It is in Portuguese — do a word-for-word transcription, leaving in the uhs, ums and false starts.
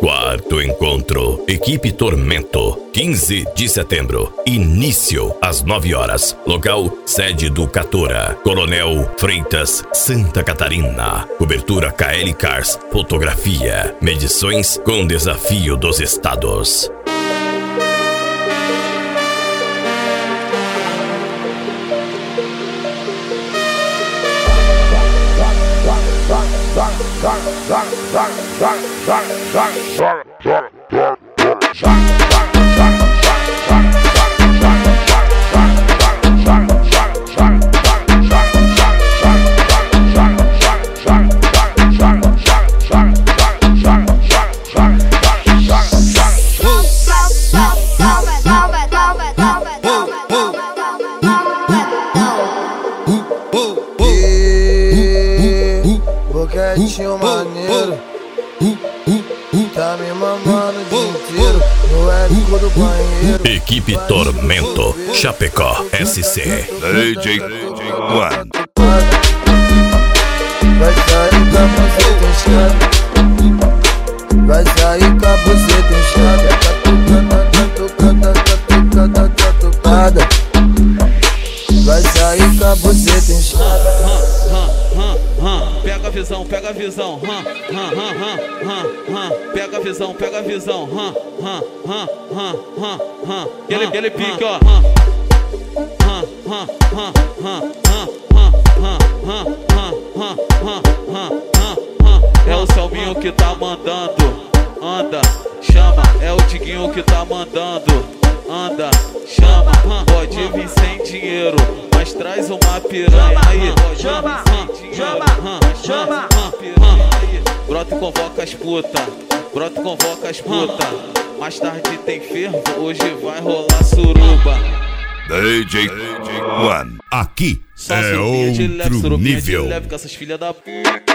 Quarto encontro, Equipe Tormento, quinze de setembro. Início às nove horas. Local, sede do Catora, Coronel Freitas, Santa Catarina. Cobertura K L Cars, fotografia, medições com desafio dos estados. Boquetinho maneiro, tá me mamando o dia inteiro no ético do banheiro. Equipe Tormento, Chapecó, S C. D J One. Vai sair com a buceta inchada, vai sair com a buceta inchada, catucada, catucada, catucada, vai sair com a buceta inchada. Pega a visão, pega a visão, hum, hum, hum, hum, hum. Pega a visão, pega a visão, hum, hum, hum, hum, hum, hum. Ele, ele pique, ó. É o Selminho que tá mandando, anda, chama. É o Diguinho que tá mandando, anda, chama. Pode vir sem dinheiro, mas traz uma piranha aí. Chama, chama, chama, brota e convoca as puta, brota e convoca as puta. Mais tarde tem fervo, hoje vai rolar suruba. D J One. Aqui Só é surubinha de leve, outro surubinha nível. de leve com essas filhas da puta.